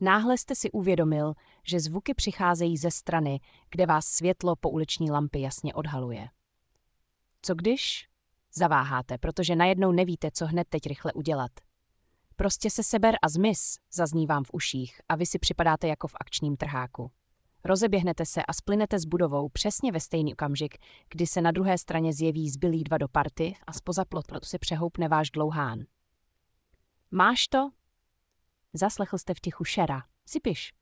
Náhle jste si uvědomil, že zvuky přicházejí ze strany, kde vás světlo pouliční lampy jasně odhaluje. Co když? Zaváháte, protože najednou nevíte, co hned teď rychle udělat. Prostě se seber a zmiz, zazní vám v uších a vy si připadáte jako v akčním trháku. Rozeběhnete se a splynete s budovou přesně ve stejný okamžik, kdy se na druhé straně zjeví zbylí dva do party a zpoza plotu se přehoupne váš dlouhán. Máš to? Zaslechl jste v tichu Šera. Sipiš.